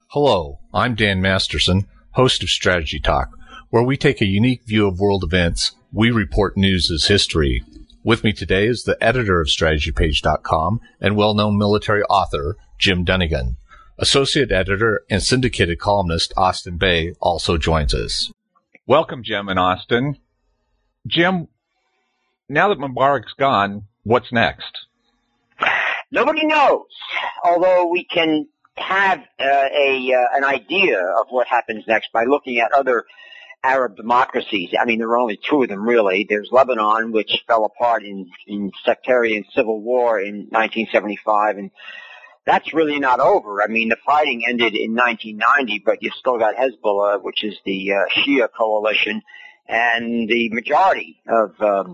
Hello, I'm Dan Masterson, host of Strategy Talk, where we take a unique view of world events. We report news as history. With me today is the editor of StrategyPage.com and well-known military author, Jim Dunnigan. Associate editor and syndicated columnist Austin Bay also joins us. Welcome, Jim and Austin. Jim, now that Mubarak's gone, what's next? Nobody knows, although we can have an idea of what happens next by looking at other Arab democracies. I mean, there are only two of them, really. There's Lebanon, which fell apart in sectarian civil war in 1975, and that's really not over. I mean, the fighting ended in 1990, but you've still got Hezbollah, which is the Shia coalition, and the majority of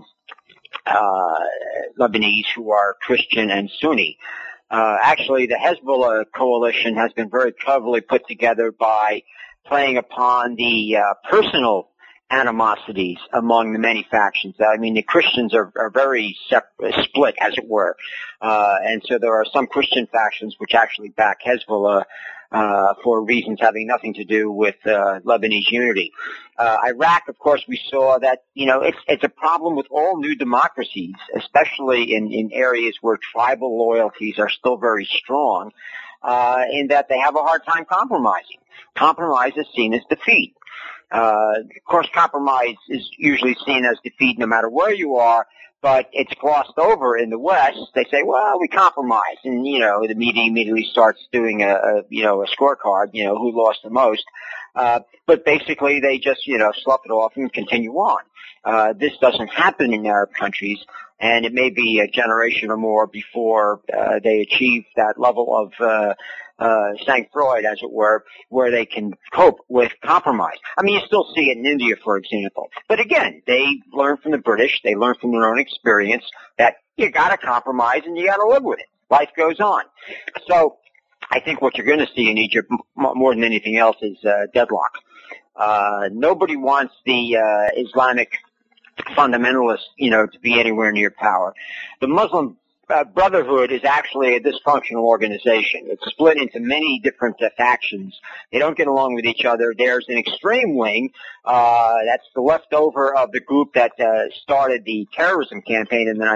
Lebanese who are Christian and Sunni. Actually, the Hezbollah coalition has been very cleverly put together by playing upon the personal animosities among the many factions. I mean, the Christians are very split, as it were. And so there are some Christian factions which actually back Hezbollah for reasons having nothing to do with Lebanese unity. Iraq, of course, we saw that, it's a problem with all new democracies, especially in areas where tribal loyalties are still very strong, in that they have a hard time compromising. Compromise is seen as defeat. Of course, compromise is usually seen as defeat no matter where you are, but it's glossed over in the West. They say, well, we compromise. And, the media immediately starts doing a scorecard, who lost the most. But basically they just, slough it off and continue on. This doesn't happen in Arab countries, and it may be a generation or more before they achieve that level of sang-froid, as it were, where they can cope with compromise. I mean, you still see it in India, for example. But again, they learn from the British, they learn from their own experience that you gotta compromise and you gotta live with it. Life goes on. So, I think what you're gonna see in Egypt more than anything else is deadlock. Nobody wants the Islamic fundamentalists, to be anywhere near power. The Muslim Brotherhood is actually a dysfunctional organization. It's split into many different factions. They don't get along with each other. There's an extreme wing that's the leftover of the group that started the terrorism campaign in the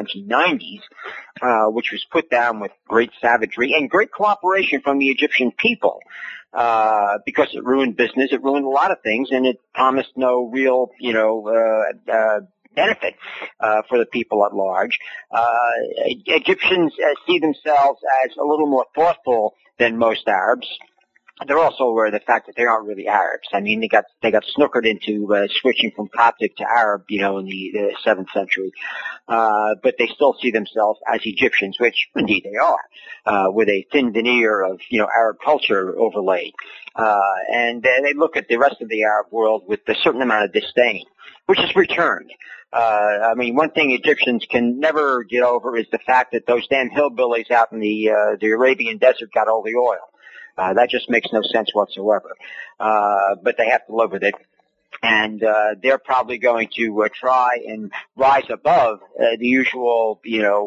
1990s, which was put down with great savagery and great cooperation from the Egyptian people. Because it ruined business, it ruined a lot of things, and it promised no real, benefit for the people at large. Egyptians see themselves as a little more thoughtful than most Arabs. They're also aware of the fact that they aren't really Arabs. I mean, they got snookered into switching from Coptic to Arab, in the 7th century. But they still see themselves as Egyptians, which indeed they are, with a thin veneer of, Arab culture overlaid. And they look at the rest of the Arab world with a certain amount of disdain, which is returned. I mean, one thing Egyptians can never get over is the fact that those damn hillbillies out in the Arabian desert got all the oil. That just makes no sense whatsoever. But they have to live with it. And they're probably going to try and rise above the usual,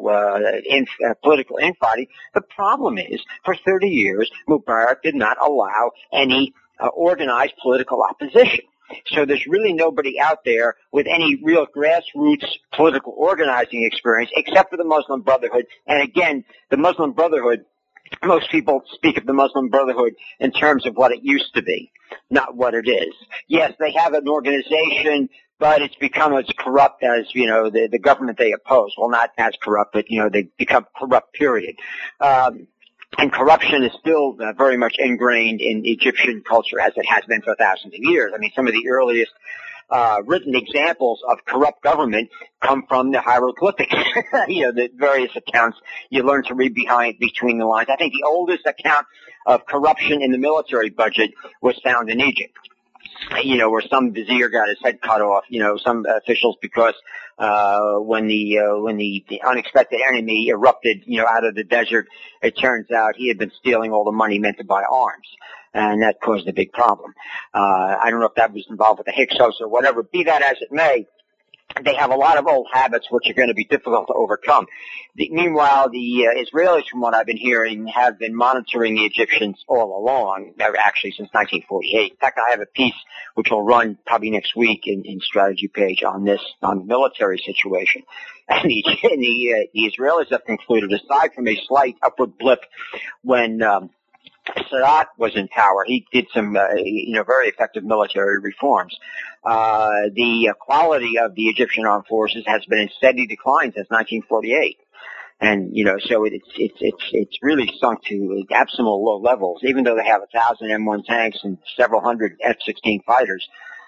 political infighting. The problem is, for 30 years, Mubarak did not allow any organized political opposition. So there's really nobody out there with any real grassroots political organizing experience except for the Muslim Brotherhood. And again, the Muslim Brotherhood, most people speak of the Muslim Brotherhood in terms of what it used to be, not what it is. Yes, they have an organization, but it's become as corrupt as, the government they oppose. Well, not as corrupt, but, they become corrupt, period. And corruption is still very much ingrained in Egyptian culture, as it has been for thousands of years. I mean, some of the earliest written examples of corrupt government come from the hieroglyphics. The various accounts you learn to read between the lines. I think the oldest account of corruption in the military budget was found in Egypt. Where some vizier got his head cut off, some officials, because when the unexpected enemy erupted, out of the desert, it turns out he had been stealing all the money meant to buy arms. And that caused a big problem. I don't know if that was involved with the Hyksos or whatever. Be that as it may, they have a lot of old habits which are going to be difficult to overcome. Meanwhile, the Israelis, from what I've been hearing, have been monitoring the Egyptians all along, actually since 1948. In fact, I have a piece which will run probably next week in Strategy Page on this, on the military situation. And the Israelis have concluded, aside from a slight upward blip when Sadat was in power, he did some, very effective military reforms. The quality of the Egyptian armed forces has been in steady decline since 1948. And, so it's really sunk to abysmal low levels, even though they have 1,000 M1 tanks and several hundred F-16 fighters.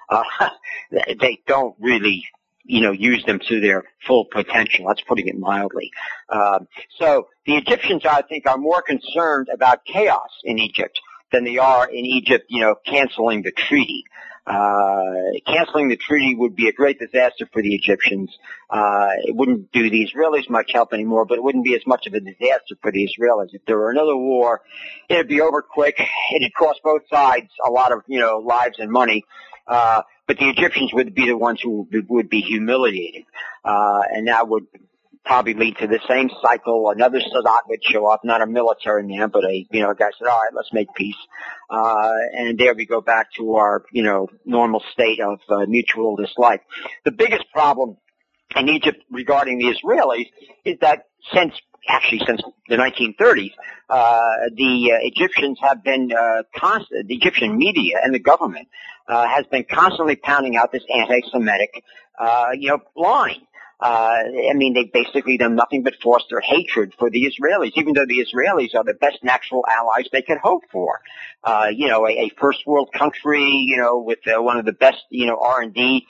They don't really, use them to their full potential. That's putting it mildly. So the Egyptians, I think, are more concerned about chaos in Egypt than they are in Egypt, canceling the treaty. Canceling the treaty would be a great disaster for the Egyptians. It wouldn't do the Israelis much help anymore, but it wouldn't be as much of a disaster for the Israelis. If there were another war, it'd be over quick. It'd cost both sides a lot of, lives and money. But the Egyptians would be the ones who would be humiliated. And that would probably lead to the same cycle. Another Sadat would show up, not a military man, but a guy said, all right, let's make peace. And there we go back to our, normal state of mutual dislike. The biggest problem in Egypt regarding the Israelis is that since the 1930s, the Egyptians have been the Egyptian media and the government has been constantly pounding out this anti-Semitic, line. They've basically done nothing but force their hatred for the Israelis, even though the Israelis are the best natural allies they could hope for. A first world country, with one of the best, R&D,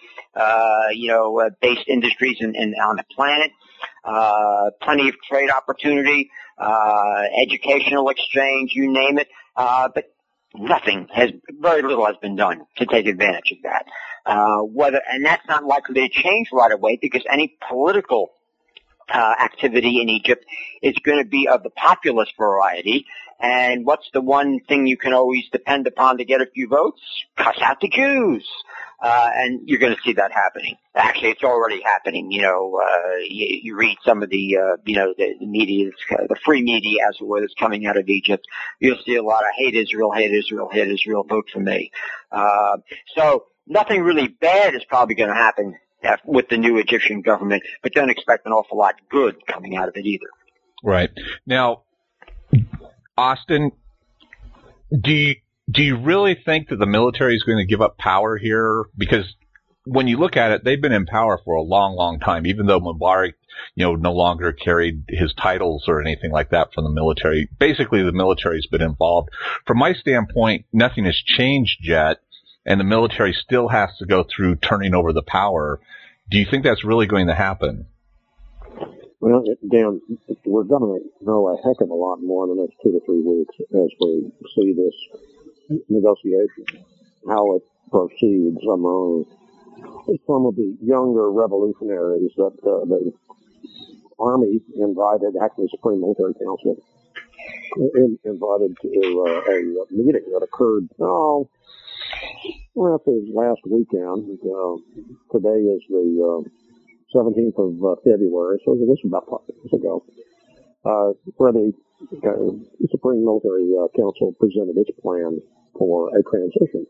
based industries on the planet, plenty of trade opportunity, educational exchange, you name it, but very little has been done to take advantage of that. And that's not likely to change right away because any political activity in Egypt is going to be of the populist variety. And what's the one thing you can always depend upon to get a few votes? Cuss out the Jews. And you're going to see that happening. Actually, it's already happening. You read some of the the media, the free media, as it were, that's coming out of Egypt. You'll see a lot of hate Israel, hate Israel, hate Israel, vote for me. So nothing really bad is probably going to happen with the new Egyptian government, but don't expect an awful lot good coming out of it either. Right. Now, Austin, do you really think that the military is going to give up power here? Because when you look at it, they've been in power for a long, long time, even though Mubarak, no longer carried his titles or anything like that from the military. Basically, the military's been involved. From my standpoint, nothing has changed yet, and the military still has to go through turning over the power. Do you think that's really going to happen? Well, Dan, we're going to know a heck of a lot more in the next 2 to 3 weeks as we see this negotiation, how it proceeds among some of the younger revolutionaries that the Army invited, actually Supreme Military Council, invited to a meeting that occurred, it was last weekend. Today is the 17th of February, so this was about 5 days ago, where the Supreme Military Council presented its plan for a transition.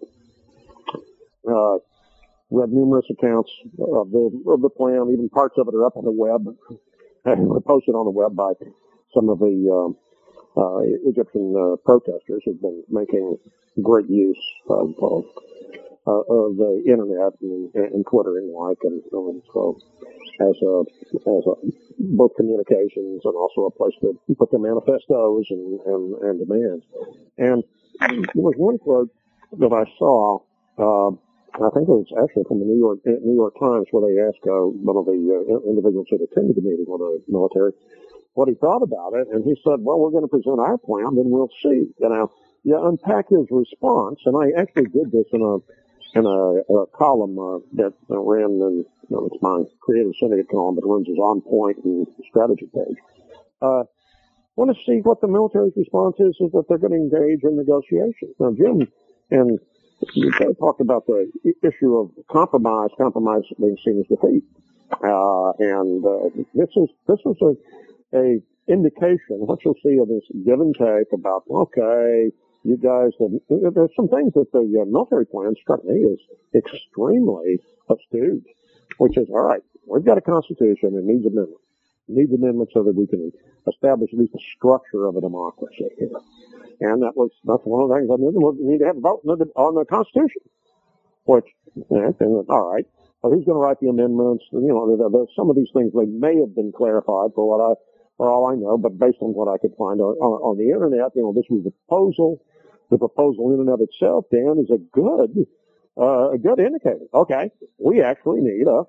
Read numerous accounts of the plan. Even parts of it are up on the web, posted on the web by some of the Egyptian protesters who've been making great use of the internet and Twitter and so as both communications and also a place to put their manifestos and demands. And there was one quote that I saw. I think it was actually from the New York Times, where they asked one of the individuals who attended the meeting with the military what he thought about it, and he said, "Well, we're going to present our plan, then we'll see." You unpack his response, and I actually did this in a column that ran in, it's my Creative Syndicate column, but runs as On Point and Strategy Page. Want to see what the military's response is that they're going to engage in negotiations. Now, Jim and you talked about the issue of compromise being seen as defeat. This was a indication, what you'll see of this give and take about, okay, you guys, there's some things that the military plan struck me as extremely astute, which is, all right, we've got a constitution, it needs amendment. It needs amendment so that we can establish at least the structure of a democracy here. And that's one of the things I knew. We need to have a vote on the Constitution. Which, all right. Well, who's going to write the amendments? Some of these things, they may have been clarified for all I know, but based on what I could find on the internet, this was the proposal. The proposal in and of itself, Dan, is a good indicator. Okay, we actually need a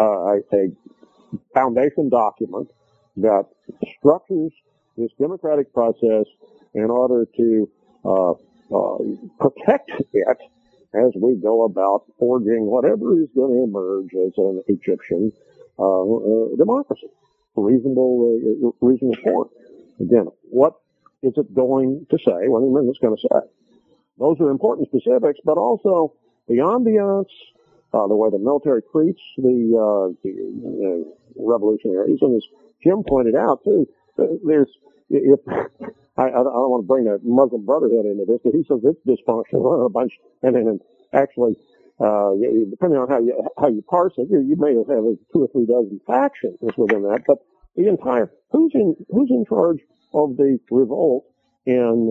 foundation document that structures this democratic process in order to protect it as we go about forging whatever is going to emerge as an Egyptian democracy. Reasonable form. Again, what is it going to say? What the amendment's going to say? Those are important specifics, but also the ambiance, the way the military treats the revolutionaries, and as Jim pointed out too, I don't want to bring the Muslim Brotherhood into this, but he says it's dysfunctional a bunch, and then actually, depending on how you parse it, you may have 2 or 3 dozen factions within that, but the entire who's in charge of the revolt in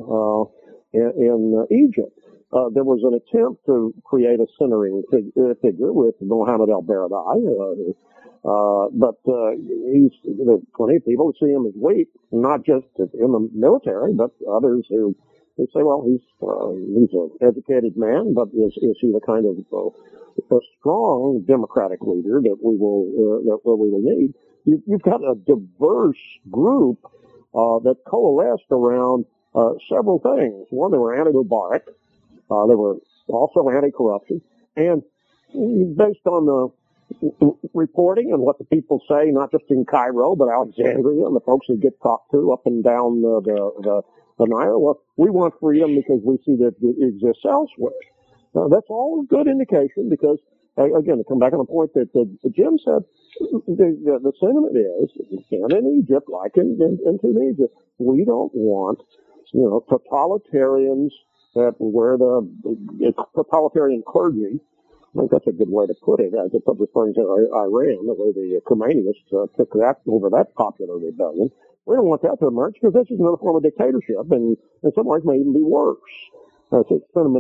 Egypt? There was an attempt to create a centering figure with Mohammed al-Baradei, but there's plenty of people who see him as weak, not just in the military, but others who say, well, he's an educated man, but is he the kind of a strong democratic leader that we will need? You've got a diverse group that coalesced around several things. One, they were anti-Mubarak. They were also anti-corruption. And based on the reporting and what the people say, not just in Cairo, but Alexandria and the folks who get talked to up and down the Nile, well, we want freedom because we see that it exists elsewhere. That's all a good indication because, again, to come back on the point that Jim said, the sentiment is, and in Egypt, like in Tunisia, we don't want, totalitarians where the totalitarian clergy, I think that's a good way to put it, as opposed to referring to Iran, the way the Khomeinists took that over that popular rebellion. We don't want that to emerge because this is another form of dictatorship, and in some ways may even be worse. So the sentiment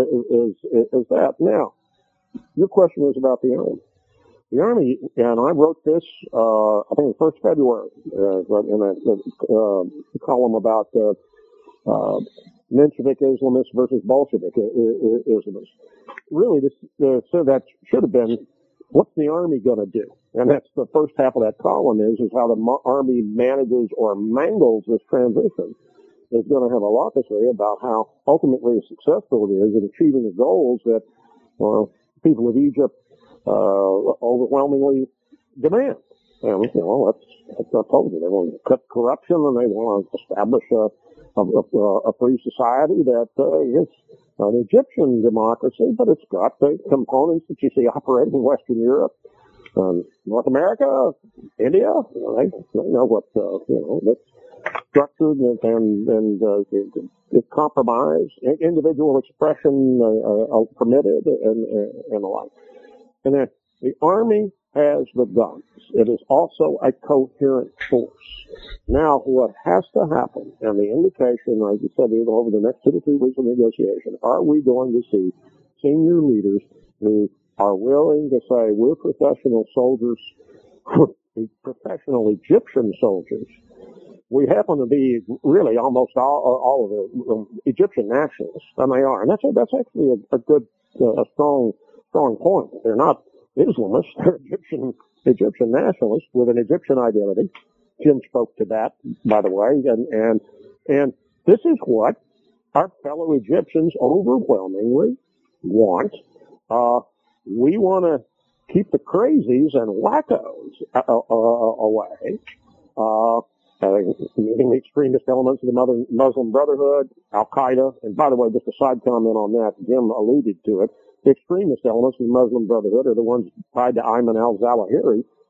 is that. Now, your question was about the Army. The Army, and I wrote this, I think the 1st February, in a column about Menshevik Islamists versus Bolshevik Islamists. Really, so that should have been, what's the Army going to do? And that's the first half of that column is how the Army manages or mangles this transition. Is going to have a lot to say about how ultimately successful it is in achieving the goals that people of Egypt overwhelmingly demand. And, that's I told you, they want to cut corruption and they want to establish a free society that is an Egyptian democracy, but it's got the components that you see operating in Western Europe, North America, India. They know what that's structured and compromise, individual expression permitted, and the like. And then the Army has the guns. It is also a coherent force. Now, what has to happen, and the indication, as you said, over the next 2 to 3 weeks of negotiation, are we going to see senior leaders who are willing to say, we're professional soldiers, professional Egyptian soldiers. We happen to be really almost all of the Egyptian nationalists, and they are. And that's actually a good, strong point. They're not Islamists, they're Egyptian nationalists with an Egyptian identity. Jim spoke to that, by the way, and this is what our fellow Egyptians overwhelmingly want. We want to keep the crazies and wackos away, meaning the extremist elements of the Muslim Brotherhood, Al-Qaeda, and by the way, just a side comment on that, Jim alluded to it. The extremist elements of the Muslim Brotherhood are the ones tied to Ayman al-Zawahiri,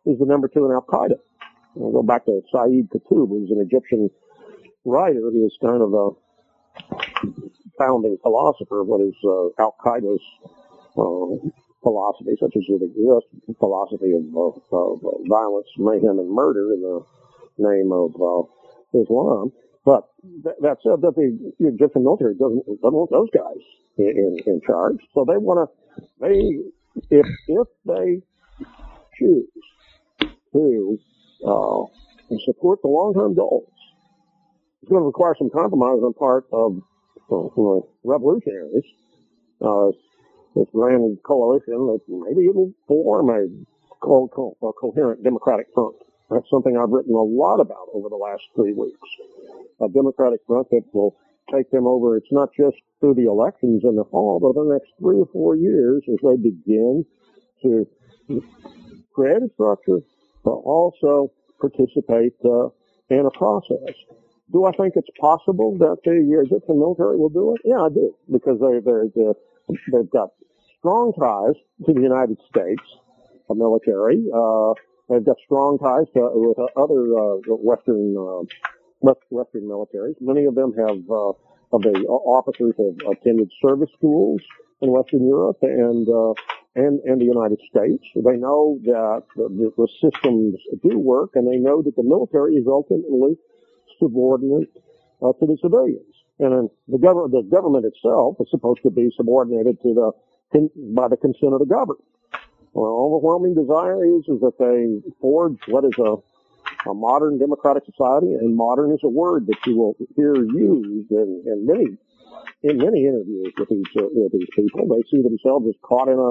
is the number 2 in Al-Qaeda. We'll go back to Saeed Qutb, who's an Egyptian writer who was kind of a founding philosopher of what is Al-Qaeda's philosophy, such as the U.S. philosophy of violence, mayhem, and murder in the name of Islam. But that said, that the Egyptian military doesn't want those guys in charge. So they want to, if they choose to support the long-term goals, it's going to require some compromise on part of revolutionaries. This grand coalition that maybe it'll form a coherent democratic front. That's something I've written a lot about over the last 3 weeks. A democratic front that will take them over. It's not just through the elections in the fall, but the next 3 or 4 years as they begin to create a structure, but also participate in a process. Do I think it's possible that the Egyptian military will do it? Yeah, I do, because they've got strong ties to the United States military. They've got strong ties with other Western militaries. Many of them have of the officers have attended service schools in Western Europe and the United States. They know that the systems do work, and they know that the military is ultimately subordinate to the civilians. And the government itself is supposed to be subordinated by the consent of the governed. Well, overwhelming desire is that they forge what is a modern democratic society, and modern is a word that you will hear used in many interviews with these people. They see themselves as caught in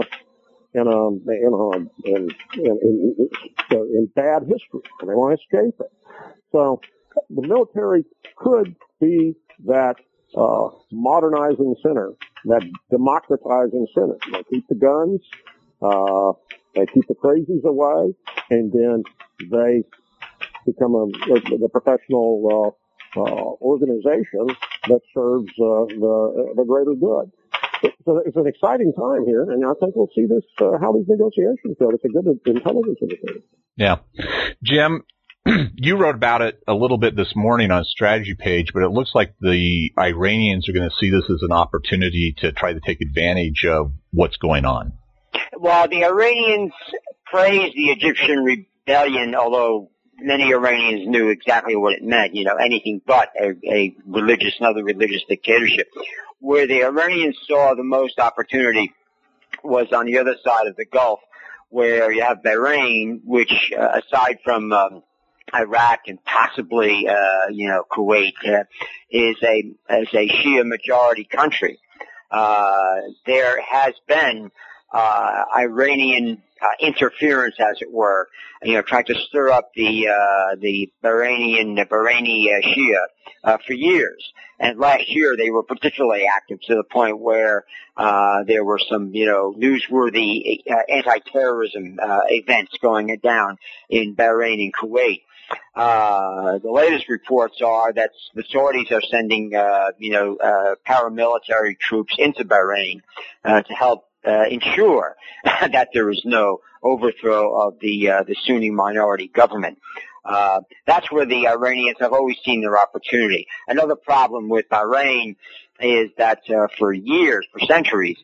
bad history, and they want to escape it. So the military could be that modernizing center, that democratizing center. They keep the guns, they keep the crazies away, and then they become the professional organization that serves the greater good. It's an exciting time here, and I think we'll see this how these negotiations go. It's a good intelligence indicator. Yeah, Jim, you wrote about it a little bit this morning on Strategy Page, but it looks like the Iranians are going to see this as an opportunity to try to take advantage of what's going on. Well, the Iranians praised the Egyptian rebellion, although many Iranians knew exactly what it meant, anything but another religious dictatorship. Where the Iranians saw the most opportunity was on the other side of the Gulf, where you have Bahrain, which, aside from Iraq and possibly, Kuwait, is a Shia majority country. There has been Iranian interference, as it were, trying to stir up the Bahraini Shia for years. And last year they were particularly active to the point where there were some, newsworthy anti-terrorism events going down in Bahrain and Kuwait. The latest reports are that the Saudis are sending, paramilitary troops into Bahrain to help ensure that there is no overthrow of the Sunni minority government. That's where the Iranians have always seen their opportunity. Another problem with Bahrain is that for centuries,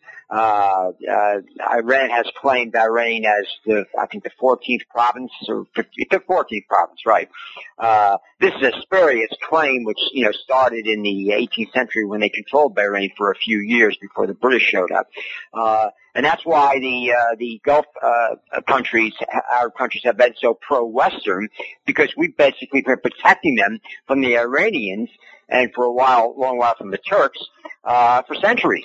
Iran has claimed Bahrain as the 14th province, or the 14th province, right? This is a spurious claim which, started in the 18th century when they controlled Bahrain for a few years before the British showed up. And that's why the Gulf countries, Arab countries, have been so pro-Western, because we've basically been protecting them from the Iranians and for a long while from the Turks for centuries.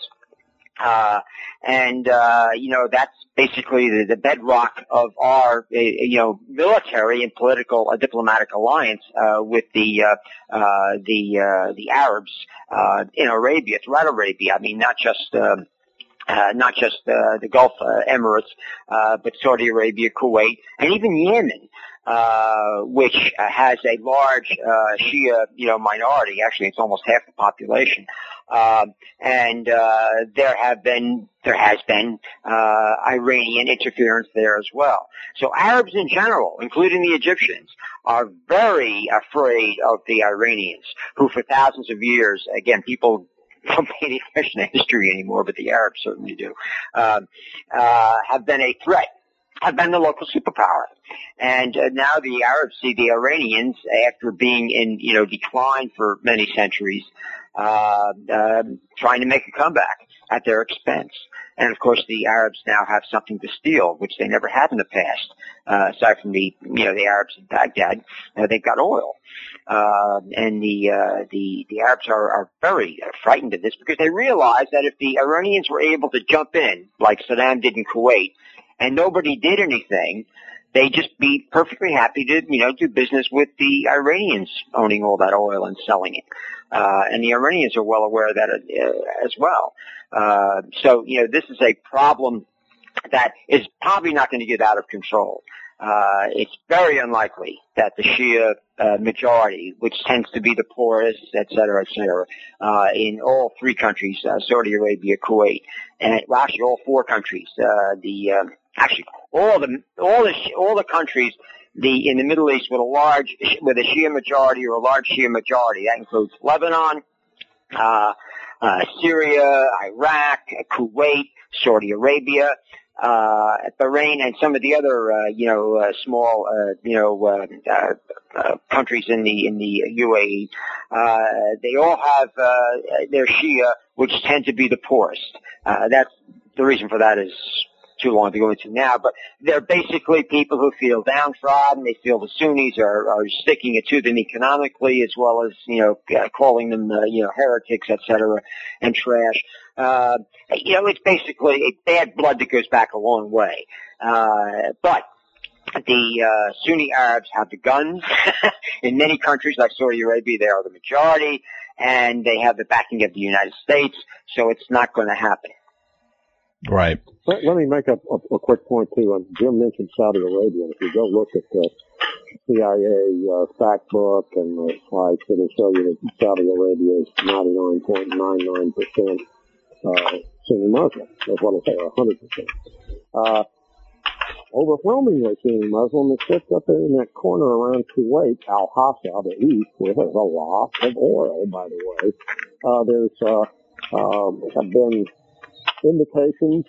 That's basically the bedrock of our, military and political, diplomatic alliance, with the Arabs, in Arabia, throughout Arabia. I mean, not just, not just the Gulf Emirates, but Saudi Arabia, Kuwait, and even Yemen, which has a large Shia, minority. Actually, it's almost half the population. And there has been Iranian interference there as well. So Arabs in general, including the Egyptians, are very afraid of the Iranians, who for thousands of years, again, people don't pay any attention to history anymore, but the Arabs certainly do, have been a threat, have been the local superpower. And now the Arabs see the Iranians, after being in, decline for many centuries, trying to make a comeback at their expense. And of course the Arabs now have something to steal, which they never had in the past, aside from the Arabs in Baghdad. They've got oil. And the Arabs are very frightened of this, because they realize that if the Iranians were able to jump in, like Saddam did in Kuwait, and nobody did anything, they'd just be perfectly happy to, do business with the Iranians owning all that oil and selling it. And the Iranians are well aware of that as well. So, this is a problem that is probably not going to get out of control. It's very unlikely that the Shia majority, which tends to be the poorest, et cetera, in all three countries, Saudi Arabia, Kuwait, and actually all four countries, all the countries in the Middle East with a Shia majority or a large Shia majority. That includes Lebanon, Syria, Iraq, Kuwait, Saudi Arabia, Bahrain, and some of the other, small, countries in the UAE. They all have, their Shia, which tend to be the poorest. That's the reason for that is too long to go into now, but they're basically people who feel downtrodden. They feel the Sunnis are sticking it to them economically, as well as, calling them, heretics, et cetera, and trash. It's basically a bad blood that goes back a long way. But the Sunni Arabs have the guns. In many countries like Saudi Arabia, they are the majority, and they have the backing of the United States, so it's not going to happen. Right. Let me make a quick point, too. Jim mentioned Saudi Arabia. If you go look at the CIA fact book and the slides, it'll show you that Saudi Arabia is 99.99% Sunni Muslim. That's what I say, 100%. Overwhelmingly Sunni Muslim. It sits up there in that corner around Kuwait, Al-Hasa, the east, where there's a lot of oil, by the way. There's have been indications,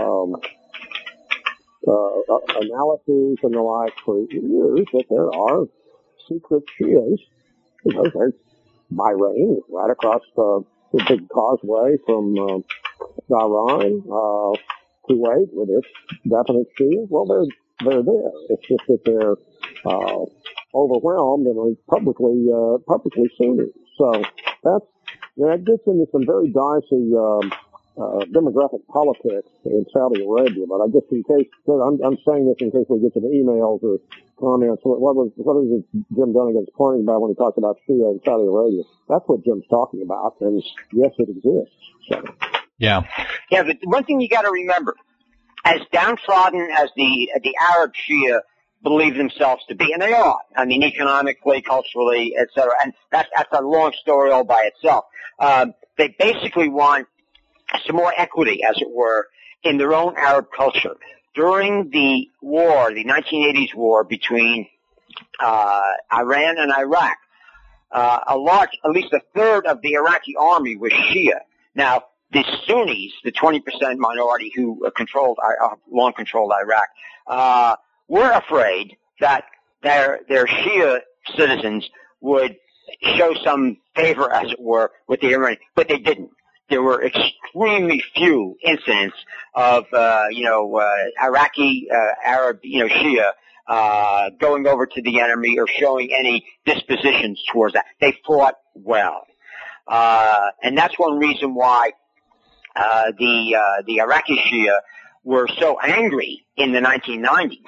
analyses and the like for years that there are secret Shias. There's Bahrain, right across the big causeway from Bahrain, Kuwait, with its definite Shia. Well, they're there. It's just that they're overwhelmed and publicly Sunni. So that gets into some very dicey demographic politics in Saudi Arabia, but I guess in case, I'm saying this in case we get some emails or comments. What is it Jim Dunnigan's pointing about when he talks about Shia in Saudi Arabia? That's what Jim's talking about, and yes, it exists. So. Yeah. Yeah, but one thing you got to remember, as downtrodden as the Arab Shia believe themselves to be, and they are, I mean, economically, culturally, et cetera, and that's a long story all by itself. They basically want some more equity, as it were, in their own Arab culture. During the war, the 1980s war between Iran and Iraq, at least a third of the Iraqi army was Shia. Now, the Sunnis, the 20% minority who long controlled Iraq, were afraid that their Shia citizens would show some favor, as it were, with the Iranians, but they didn't. There were extremely few incidents of, Iraqi, Arab, Shia, going over to the enemy or showing any dispositions towards that. They fought well. And that's one reason why, the Iraqi Shia were so angry in the 1990s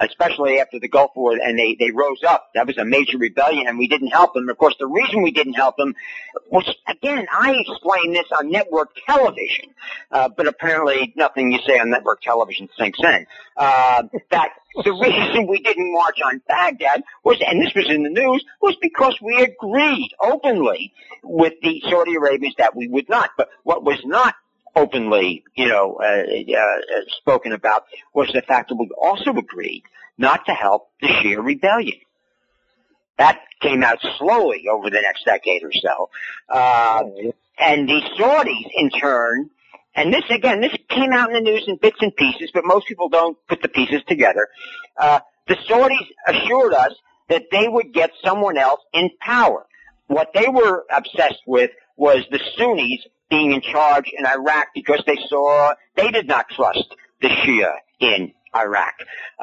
especially after the Gulf War, and they rose up. That was a major rebellion, and we didn't help them. Of course, the reason we didn't help them was, again, I explained this on network television, but apparently nothing you say on network television sinks in. That the reason we didn't march on Baghdad was, and this was in the news, was because we agreed openly with the Saudi Arabians that we would not. But what was not openly, spoken about was the fact that we also agreed not to help the Shia rebellion. That came out slowly over the next decade or so. And the Saudis, in turn, and this came out in the news in bits and pieces, but most people don't put the pieces together. The Saudis assured us that they would get someone else in power. What they were obsessed with was the Sunnis being in charge in Iraq because they did not trust the Shia in Iraq.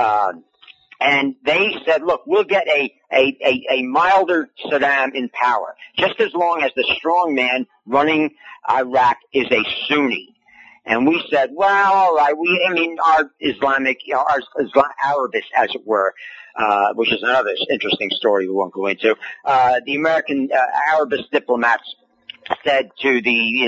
And they said, look, we'll get a milder Saddam in power, just as long as the strong man running Iraq is a Sunni. And we said, well, all right, our Islamic, our Arabists, as it were, which is another interesting story we won't go into, the American Arabist diplomats said to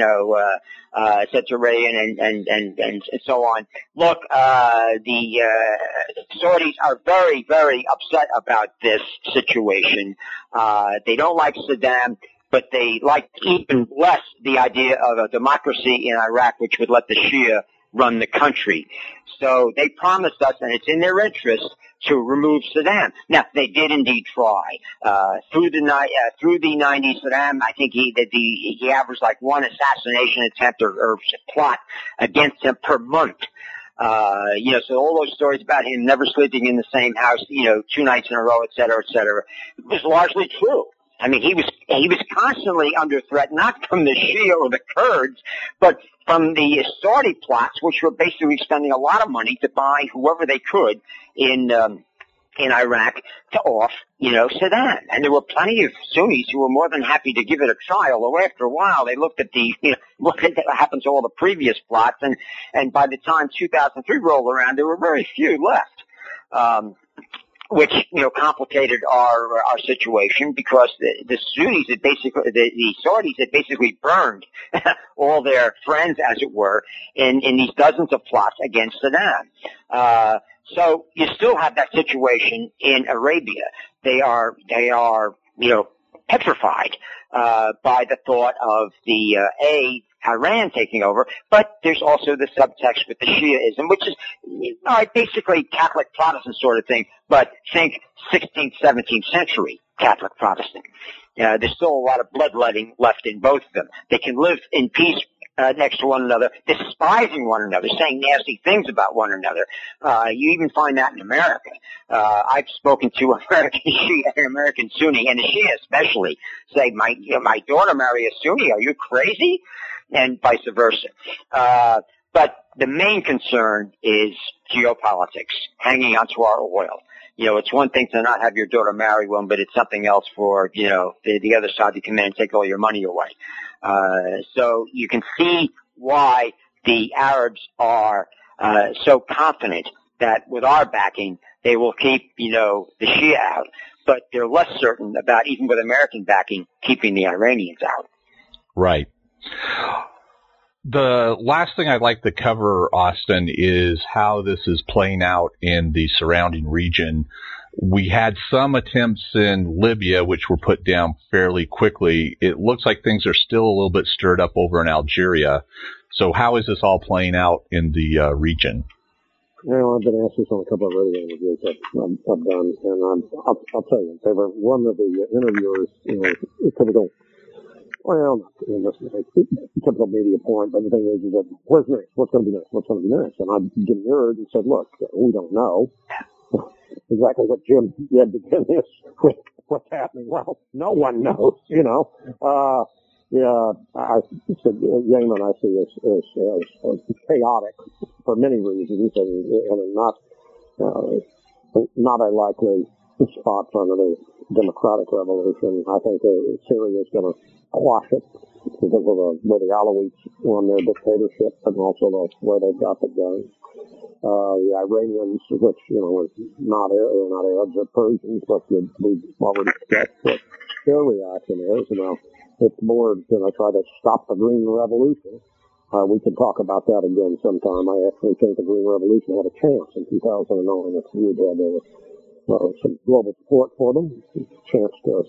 said to Reagan and so on, look, the Saudis are very, very upset about this situation. They don't like Saddam, but they like even less the idea of a democracy in Iraq which would let the Shia run the country. So they promised us, and it's in their interest, to remove Saddam. Now, they did indeed try. Through the 90s, Saddam, I think he averaged like one assassination attempt or plot against him per month. So all those stories about him never sleeping in the same house, 2 nights in a row, et cetera, it was largely true. I mean, he was constantly under threat, not from the Shia or the Kurds, but from the Saudi plots, which were basically spending a lot of money to buy whoever they could in Iraq to off, Saddam. And there were plenty of Sunnis who were more than happy to give it a try, although after a while they looked at what happened to all the previous plots, and by the time 2003 rolled around, there were very few left. Which, complicated our situation because the Sunnis had basically, the Saudis had basically burned all their friends, as it were, in these dozens of plots against Saddam. So you still have that situation in Arabia. They are, petrified, by the thought of Iran taking over, but there's also the subtext with the Shiaism, which is basically Catholic Protestant sort of thing, but think 16th, 17th century Catholic Protestant. There's still a lot of bloodletting left in both of them. They can live in peace next to one another, despising one another, saying nasty things about one another. You even find that in America. I've spoken to American Shia and American Sunni, and the Shia especially, say, my daughter marry a Sunni, are you crazy? And vice versa. But the main concern is geopolitics, hanging onto our oil. It's one thing to not have your daughter marry one, but it's something else for, the other side to come in and take all your money away. So you can see why the Arabs are so confident that with our backing, they will keep, the Shia out. But they're less certain about, even with American backing, keeping the Iranians out. Right. The last thing I'd like to cover, Austin, is how this is playing out in the surrounding region. We had some attempts in Libya, which were put down fairly quickly. It looks like things are still a little bit stirred up over in Algeria. So how is this all playing out in the region? I've been asked this on a couple of radio interviews I've done, and I'll tell you, they were one of the interviewers, typical. Well, typical media point, but the thing is that where's next? What's going to be next? What's going to be next? And I demurred and said, look, we don't know exactly what Jim had begun this with what's happening. Well, no one knows, I said Yemen I see as chaotic for many reasons, and not a likely spot for another democratic revolution. I think Syria is going to quash it because of where the Alawites won their dictatorship and also where they got the guns. The Iranians, which, are not Arabs or Persians, but we've already sketched what their reaction is. It's more, try to stop the Green Revolution. We can talk about that again sometime. I actually think the Green Revolution had a chance in 2009 if we'd had some global support for them, a chance to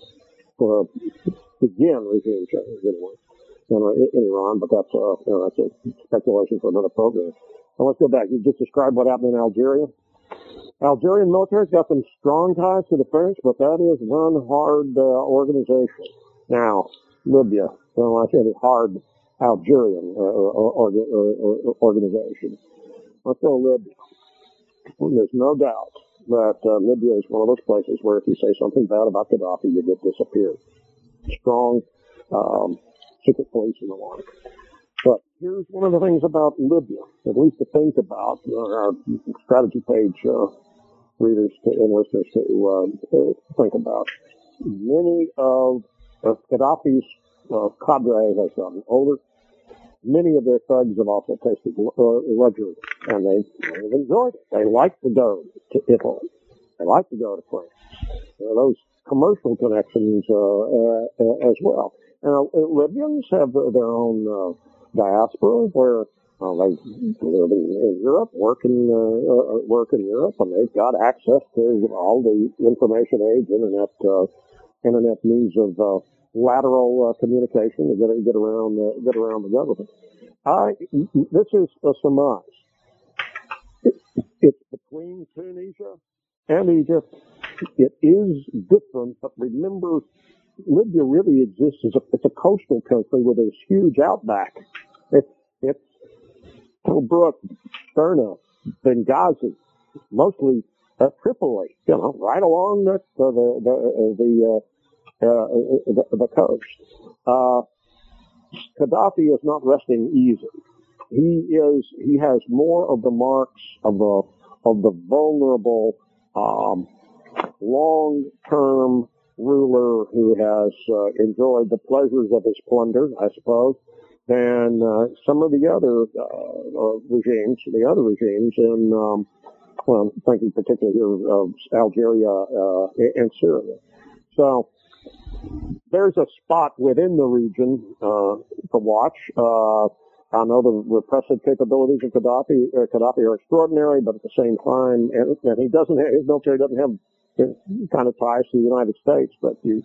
begin regime change anyway in Iran, but that's a speculation for another program. Now let's go back. You just described what happened in Algeria. Algerian military's got some strong ties to the French, but that is one hard organization. Now, Libya, I say the hard Algerian organization. Let's go Libya. There's no doubt that Libya is one of those places where if you say something bad about Gaddafi, you get disappeared. Strong secret police and the like. But here's one of the things about Libya, at least to think about, our strategy page readers and listeners to think about. Many of Gaddafi's cadre has gotten older. Many of their thugs have also tasted luxury, and they've enjoyed it. They like to go to Italy. They like to go to France. Those commercial connections as well. And Libyans have their own diaspora where they live in Europe, work in Europe, and they've got access to all the information age, internet means of lateral communication to get around the government. This is a surmise. It's between Tunisia and Egypt. It is different, but remember, Libya really exists it's a coastal country with this huge outback. It's Tobruk, Derna, Benghazi, mostly Tripoli, right along the coast. Gaddafi is not resting easy. He has more of the marks of the vulnerable, long-term ruler who has enjoyed the pleasures of his plunder, I suppose, than some of the other regimes in, well, I'm thinking particularly here of Algeria and Syria. So there's a spot within the region to watch. I know the repressive capabilities of Gaddafi are extraordinary, but at the same time, and his military doesn't have kind of ties to the United States,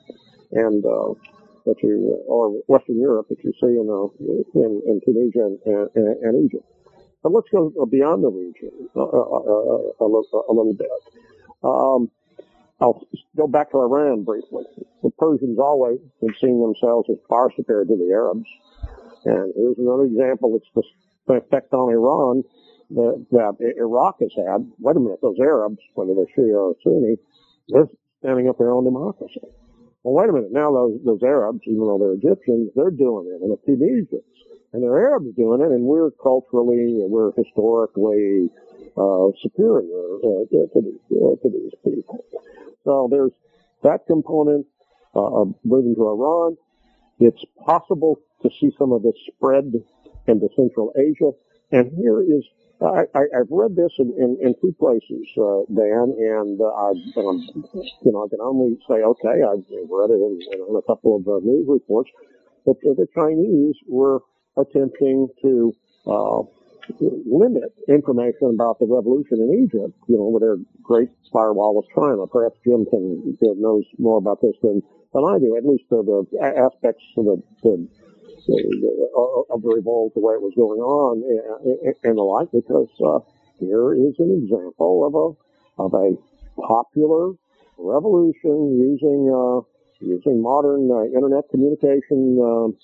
or Western Europe that you see in Tunisia and Egypt. But let's go beyond the region a little bit. I'll go back to Iran briefly. The Persians always have seen themselves as far superior to the Arabs. And here's another example. It's the effect on Iran that Iraq has had. Wait a minute, those Arabs, whether they're Shia or Sunni, they're standing up their own democracy. Well, wait a minute. Now those Arabs, even though they're Egyptians, they're doing it. And the Tunisians, and they're Arabs doing it, and we're culturally, we're historically superior to these people. So there's that component of moving to Iran. It's possible to see some of this spread into Central Asia. And here is, I've read this in two places, Dan, and I can only say, okay, I've read it in a couple of news reports, that the Chinese were attempting to limit information about the revolution in Egypt, with their great firewall of China. Perhaps Jim knows more about this than I do, at least the aspects of the revolt, the way it was going on, and the like, because here is an example of a popular revolution using modern internet communication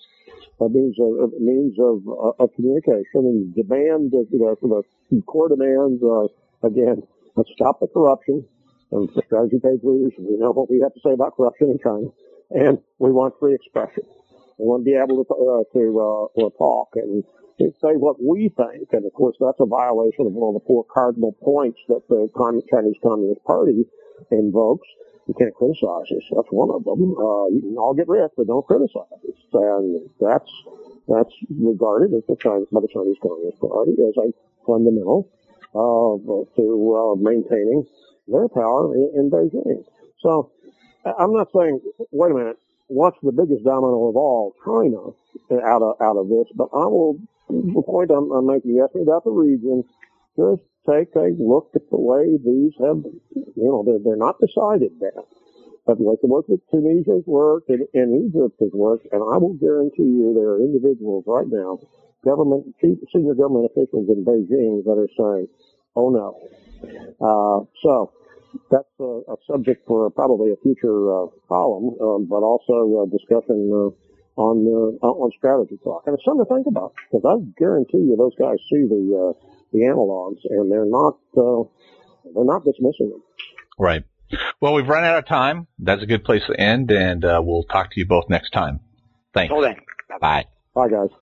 means of communication, and the core demands again, let's stop the corruption. And for strategy page readers, we know what we have to say about corruption in China, and we want free expression. We want to be able to talk and say what we think, and of course that's a violation of one of the four cardinal points that the Chinese Communist Party invokes. You can't criticize us. That's one of them. You can all get rich, but don't criticize us. And that's regarded as by the Chinese Communist Party as a fundamental to maintaining their power in Beijing. So I'm not saying, wait a minute, what's the biggest domino of all? China out of this, but the point I'm making, you asked me about the region, just take a look at the way these have, they're not decided yet. But like the work that Tunisia's worked and Egypt has worked, and I will guarantee you there are individuals right now, senior government officials in Beijing that are saying, oh no. So that's a subject for probably a future column, but also a discussion on Strategy Talk. And it's something to think about, because I guarantee you those guys see the analogs, and they're not dismissing them. Right. Well, we've run out of time. That's a good place to end, and we'll talk to you both next time. Thanks. Hold on. Bye. Bye, guys.